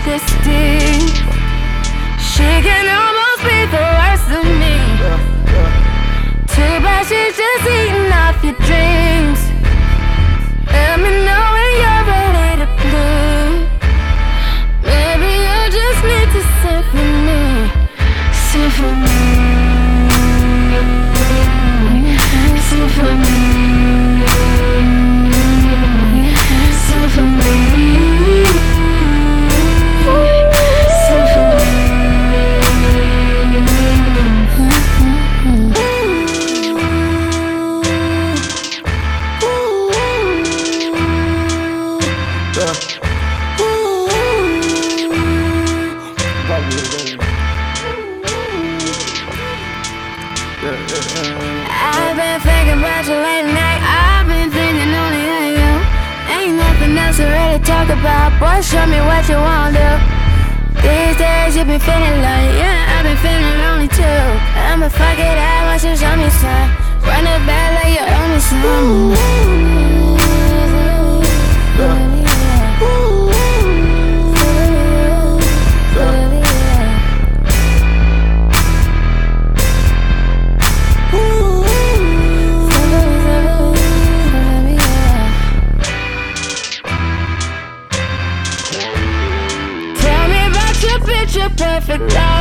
this deep. She can almost be the worst of me. Too bad she's just eating off your dreams. Let me know when you're ready to bleed. Maybe you just need to sing for me. Sing for me. Sing for me. Sing for me. I've been thinking about you late night. I've been thinking only of you. Ain't nothing else to really talk about. Boy, show me what you wanna do. These days you been feeling like, yeah, I've been feeling lonely too. I'ma fuck it out once you show me some. Run it back like you owe me some. Tell me about your picture perfect life.